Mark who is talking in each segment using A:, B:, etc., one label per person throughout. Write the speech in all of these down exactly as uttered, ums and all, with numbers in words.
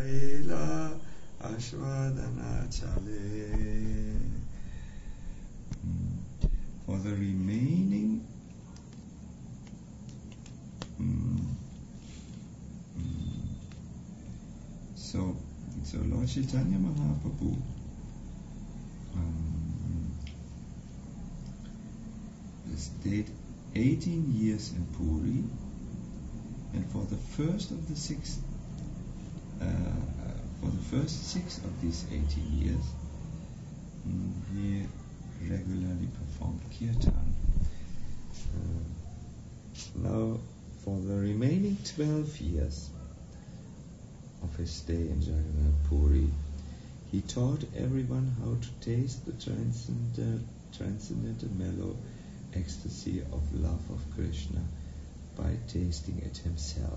A: Laila Ashwadana Chale. For the remaining mm, mm, so so Lord Chaitanya Mahaprabhu um, stayed eighteen years in Puri, and for the first of the six uh, for the first six of these eighteen years mm, he regularly performed kirtan. Uh, now, for the remaining twelve years of his stay in Jagannath Puri, he taught everyone how to taste the transcendental, transcendental mellow ecstasy of love of Krishna by tasting it himself.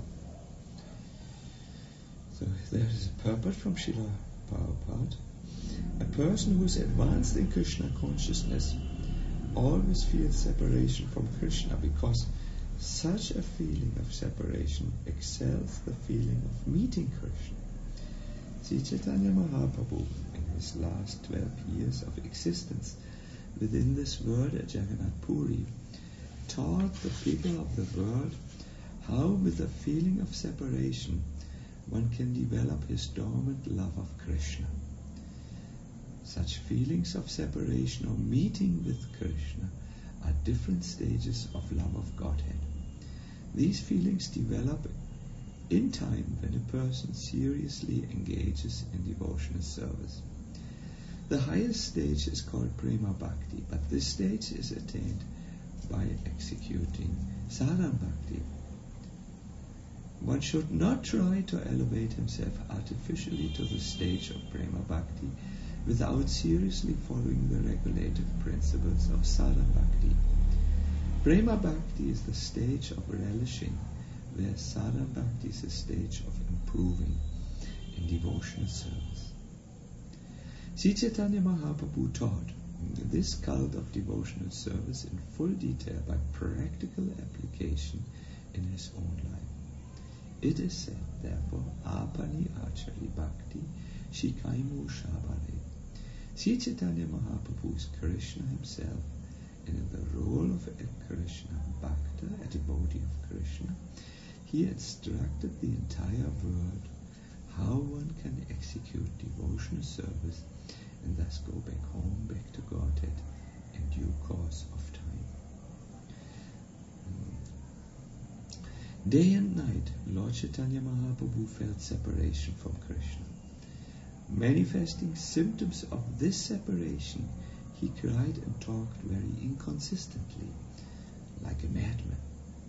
A: So there is a purport from Srila Prabhupada. A person who is advanced in Krishna consciousness always feels separation from Krishna, because such a feeling of separation excels the feeling of meeting Krishna. Sri Chaitanya Mahaprabhu, in his last twelve years of existence within this world at Jagannath Puri, taught the people of the world how, with a feeling of separation, one can develop his dormant love of Krishna. Such feelings of separation or meeting with Krishna are different stages of love of Godhead. These feelings develop in time when a person seriously engages in devotional service. The highest stage is called Prema Bhakti, but this stage is attained by executing Sadhana Bhakti. One should not try to elevate himself artificially to the stage of Prema Bhakti without seriously following the regulative principles of Sadhana Bhakti. Prema Bhakti is the stage of relishing, whereas Sadhana Bhakti is the stage of improving in devotional service. Sri Chaitanya Mahaprabhu taught this cult of devotional service in full detail by practical application in his own life. It is said, therefore, Apani Achari Bhakti Shikaimu Shabare. Sri Chaitanya Mahaprabhu is Krishna himself, and in the role of a Krishna Bhakta, a devotee of Krishna, he instructed the entire world how one can execute devotional service and thus go back home, back to Godhead in due course of time. Day and night, Lord Chaitanya Mahaprabhu felt separation from Krishna. Manifesting symptoms of this separation, he cried and talked very inconsistently, like a madman.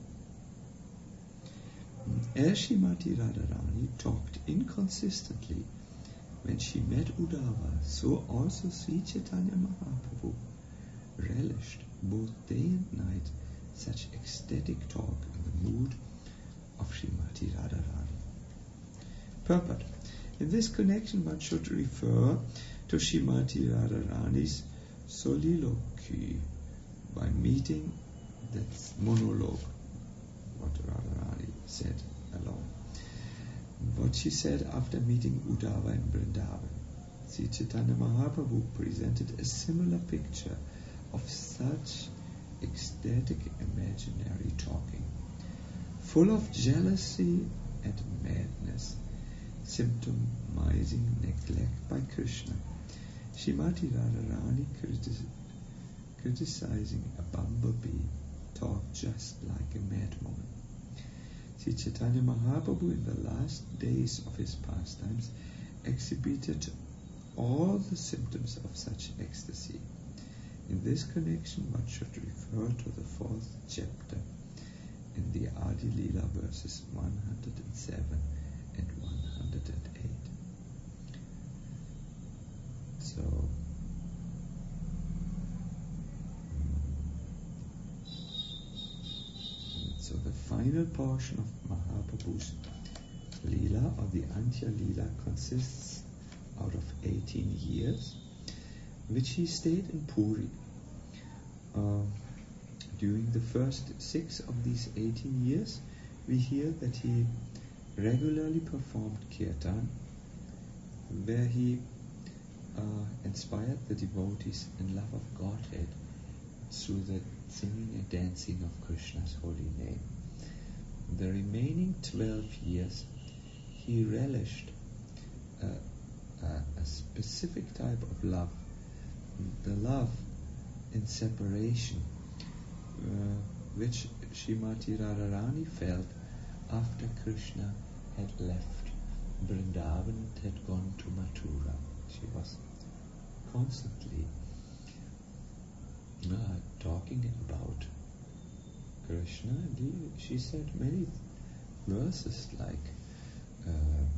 A: As Srimati Radharani talked inconsistently when she met Uddhava, so also Sri Chaitanya Mahaprabhu relished both day and night such ecstatic talk in the mood of Srimati Radharani. Purport. In this connection, one should refer to Srimati Radharani's soliloquy by meeting, that's monologue, what Radharani said alone. What she said after meeting Uddhava in Vrindavan. Sri Chaitanya Mahaprabhu presented a similar picture of such ecstatic imaginary talking, full of jealousy and madness, symptomizing neglect by Krishna. Srimati Radharani critis- criticizing a bumblebee talked just like a madwoman. Sri Chaitanya Mahaprabhu in the last days of his pastimes exhibited all the symptoms of such ecstasy. In this connection, one should refer to the fourth chapter in the Adi Leela verses one hundred seven and one hundred eight. So, so the final portion of Mahaprabhu's Leela, or the Antya Leela, consists out of eighteen years, which he stayed in Puri. Uh, during the first six of these eighteen years, we hear that he regularly performed kirtan where he uh, inspired the devotees in love of Godhead through the singing and dancing of Krishna's holy name. The remaining twelve years he relished uh, uh, a specific type of love, the love in separation, uh, which Srimati Radharani felt after Krishna had left Vrindavan and had gone to Mathura. She was constantly uh, talking about Krishna, and he, she said many verses like uh,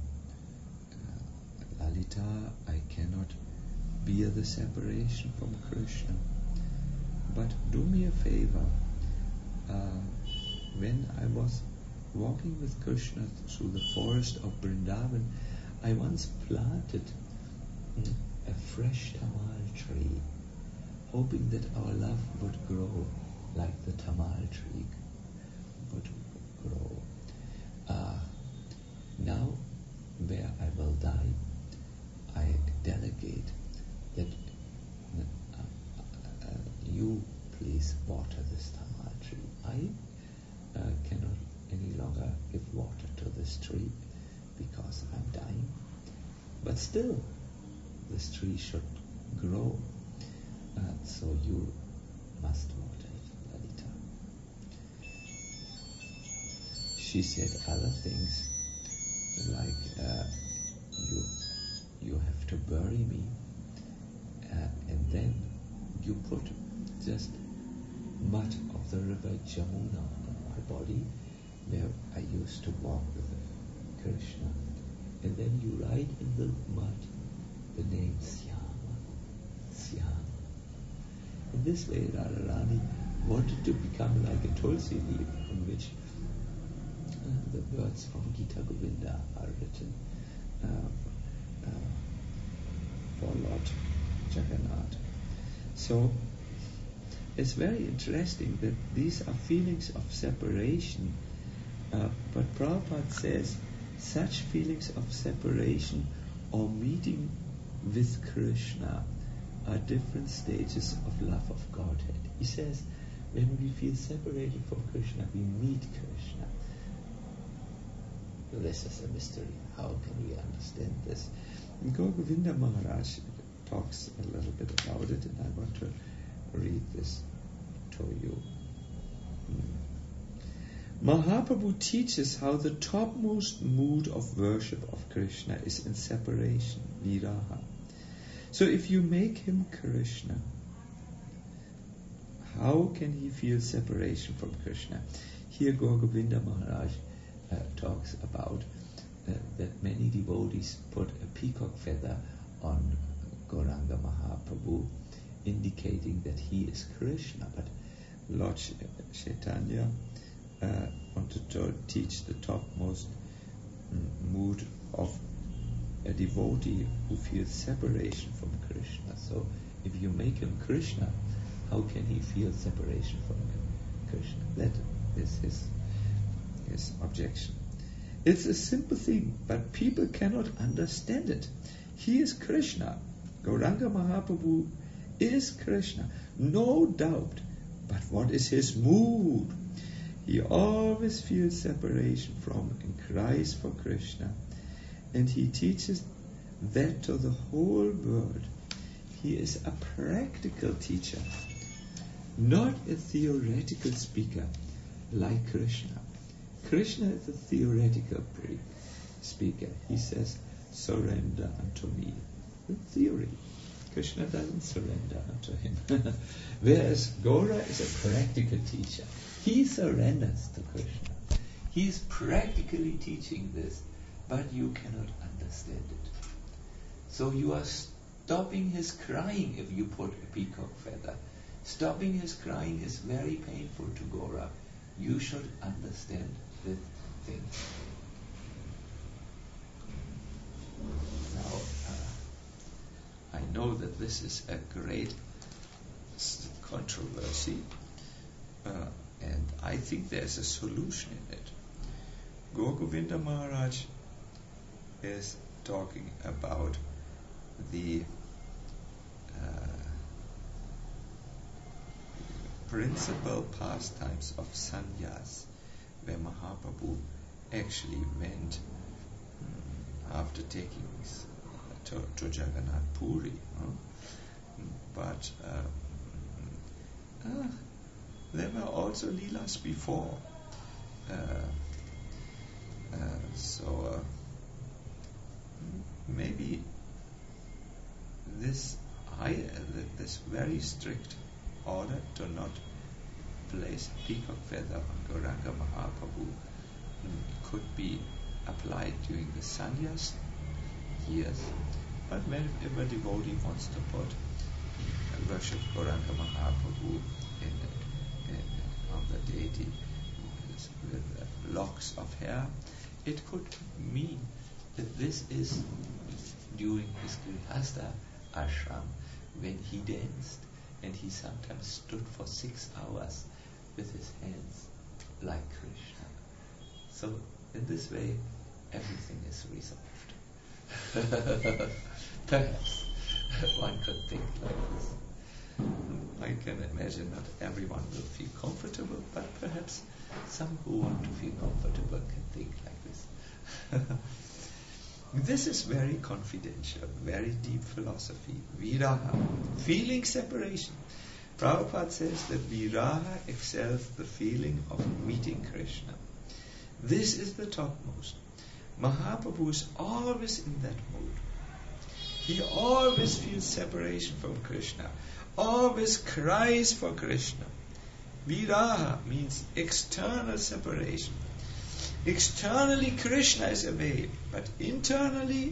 A: uh, Lalita, I cannot bear the separation from Krishna, but do me a favor. Uh, when I was walking with Krishna through the forest of Vrindavan, I once planted mm, a fresh tamal tree, hoping that our love would grow like the tamal tree would grow. Uh, now, where I will die, I delegate that uh, uh, you please water this tamal tree. I uh, cannot any longer give water to this tree because I'm dying. But still, this tree should grow. Uh, so you must water it, Lalita. She said other things like uh, you you have to bury me, uh, and then you put just mud of the river Jamuna on my body, where I used to walk with Krishna, and then you write in the mud the name Syama, Syama. In this way, Radharani wanted to become like a tulsi leaf on which uh, the words from Gita Govinda are written uh, uh, for Lord Jagannath. So it's very interesting that these are feelings of separation, uh, but Prabhupada says such feelings of separation or meeting with Krishna are different stages of love of Godhead. He says when we feel separated from Krishna, we meet Krishna. This is a mystery. How can we understand this? Gaur Govinda Maharaj talks a little bit about it, and I want to read this to you. Hmm. Mahaprabhu teaches how the topmost mood of worship of Krishna is in separation, viraha. So if you make him Krishna, how can he feel separation from Krishna? Here Gaur Govinda Maharaj uh, talks about uh, that many devotees put a peacock feather on Gauranga Mahaprabhu, indicating that he is Krishna. But Lord Chaitanya uh, wanted to teach the topmost mm, mood of a devotee who feels separation from Krishna. So if you make him Krishna, how can he feel separation from Krishna? That is his, his objection. It's a simple thing, but people cannot understand it. He is Krishna. Gauranga Mahaprabhu is Krishna, no doubt. But what is his mood? He always feels separation from and cries for Krishna. And he teaches that to the whole world. He is a practical teacher, not a theoretical speaker like Krishna. Krishna is a theoretical speaker. He says, surrender unto me. The theory. Krishna doesn't surrender unto him. Whereas Gaura is a practical teacher. He surrenders to Krishna. He is practically teaching this, but you cannot understand it. So you are stopping his crying if you put a peacock feather. Stopping his crying is very painful to Gaura. You should understand the thing. Now, uh, I know that this is a great controversy, uh, and I think there's a solution in it. Gaur Govinda Maharaj is talking about the uh, principal pastimes of sannyas, where Mahaprabhu actually went mm, after taking s- to, to Jagannath Puri. Huh? But um, uh, there were also leelas before. Uh, uh, so uh, maybe this high, uh, this very strict order to not place a peacock feather on Gauranga Mahaprabhu mm, could be applied during the sannyas years. But whenever a devotee wants to put uh, worship Gauranga Mahaprabhu in, in, on the deity with uh, locks of hair, it could mean that this is during his Grihastha ashram when he danced, and he sometimes stood for six hours with his hands like Krishna. So in this way, everything is resolved. Perhaps one could think like this. I can imagine not everyone will feel comfortable, but perhaps some who want to feel comfortable can think like this. This is very confidential, very deep philosophy. Viraha, feeling separation. Prabhupada says that viraha excels the feeling of meeting Krishna. This is the topmost. Mahaprabhu is always in that mood. He always feels separation from Krishna, always cries for Krishna. Viraha means external separation. Externally Krishna is away, but internally,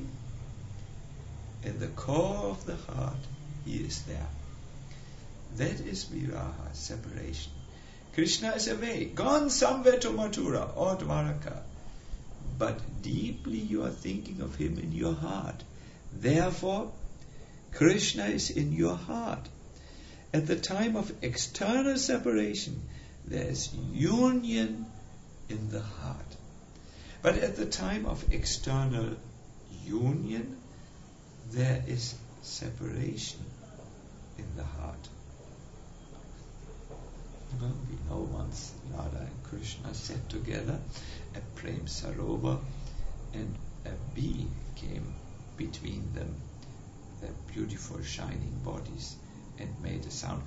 A: in the core of the heart, he is there. That is viraha, separation. Krishna is away, gone somewhere to Mathura or Dwaraka, but deeply you are thinking of him in your heart. Therefore, Krishna is in your heart. At the time of external separation, there is union in the heart. But at the time of external union, there is separation in the heart. Well, we know once Radha and Krishna sat together at Prem Sarovar, and a bee came between them, their beautiful shining bodies, and made a sound.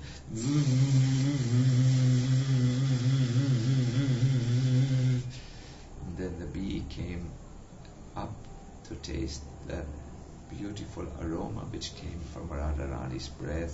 A: And then the bee came up to taste the beautiful aroma which came from Radharani's breath.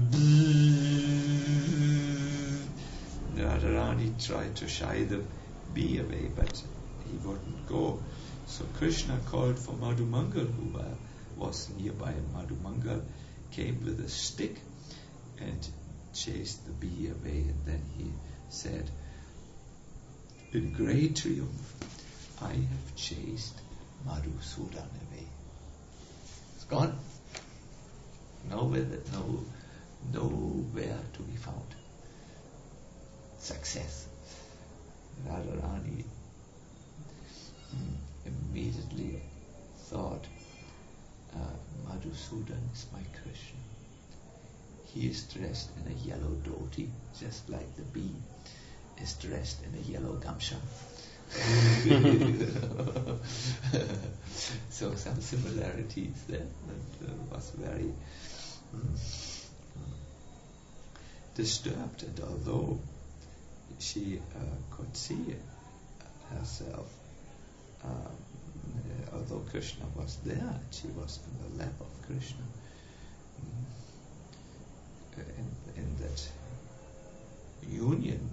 A: Radharani tried to shy the bee away, but he wouldn't go. So Krishna called for Madhumangal, who uh, was nearby. Madhumangal came with a stick and chased the bee away, and then he said, in great triumph, I have chased Madhusudan away. It's gone. Nowhere, no, nowhere to be found. Success. Radharani immediately thought, uh, Madhusudan is my Krishna. He is dressed in a yellow dhoti, just like the bee is dressed in a yellow gamsha. So some similarities there. That uh, was very mm, disturbed, and although she uh, could see herself, um, uh, although Krishna was there, she was in the lap of Krishna. Mm, in, in that union,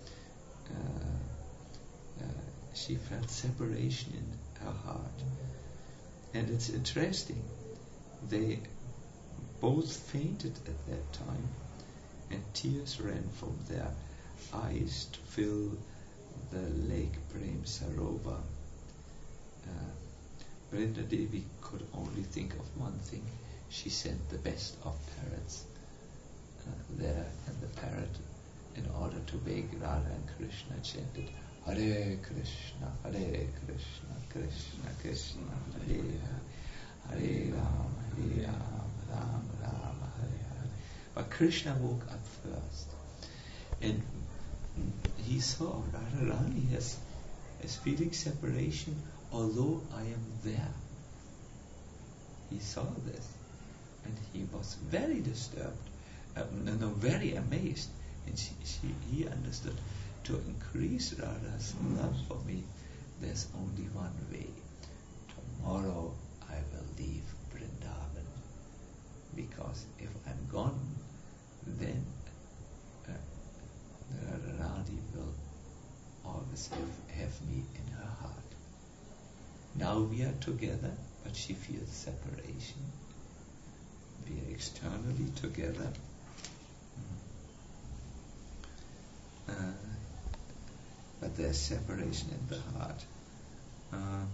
A: uh, uh, she felt separation in her heart. And it's interesting, they both fainted at that time, and tears ran from their eyes to fill the lake Prem Sarovar. Uh, Vrinda Devi could only think of one thing. She sent the best of parrots uh, there, and the parrot, in order to wake Radha and Krishna, chanted Hare Krishna, Hare Krishna, Krishna Krishna, Hare Hare, Hare Rama, Hare Rama, Rama Rama, Hare Hare. But Krishna woke up first, and he saw Radharani as, as feeling separation, although I am there. He saw this, and he was very disturbed, uh, no, no, very amazed, and she, she, he understood, to increase Radha's love for me, there's only one way. Tomorrow I will leave Vrindavan, because if I'm gone, then uh, Radharani will always have, have me in her heart. Now we are together, but she feels separation. We are externally together. Uh, but there's separation in the heart. Um,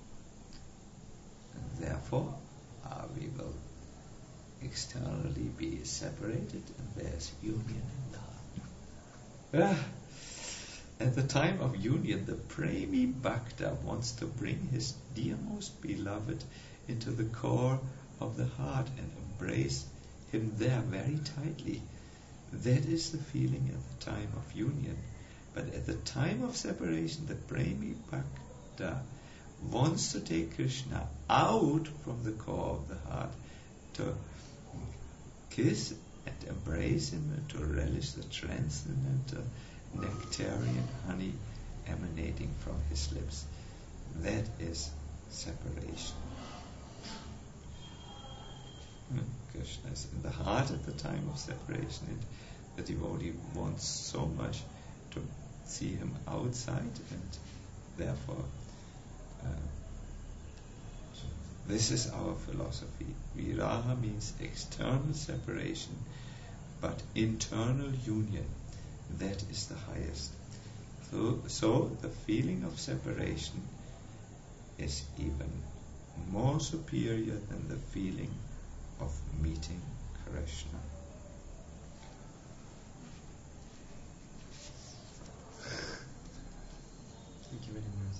A: and therefore, uh, we will externally be separated, and there's union in the heart. Ah. At the time of union, the Premi Bhakta wants to bring his dearmost beloved into the core of the heart and embrace him there very tightly. That is the feeling at the time of union. But at the time of separation, the Premi Bhakta wants to take Krishna out from the core of the heart, to kiss and embrace him, and to relish the transcendental nectarian honey emanating from his lips. That is separation. Hmm. Krishna is in the heart at the time of separation, and the devotee wants so much to see him outside, and therefore uh, this is our philosophy. Viraha means external separation, but internal union. That is the highest. So, so the feeling of separation is even more superior than the feeling of meeting Krishna.
B: Thank you very much.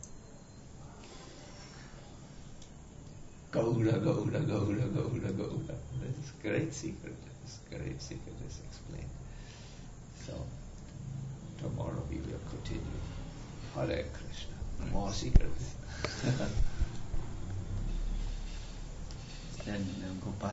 A: Gaura, Gaura, Gaura, Gaura, Gaura. This is great secret. This great secret is explained. So, tomorrow we will continue. Hare Krishna. More secrets.
B: Then um, go back.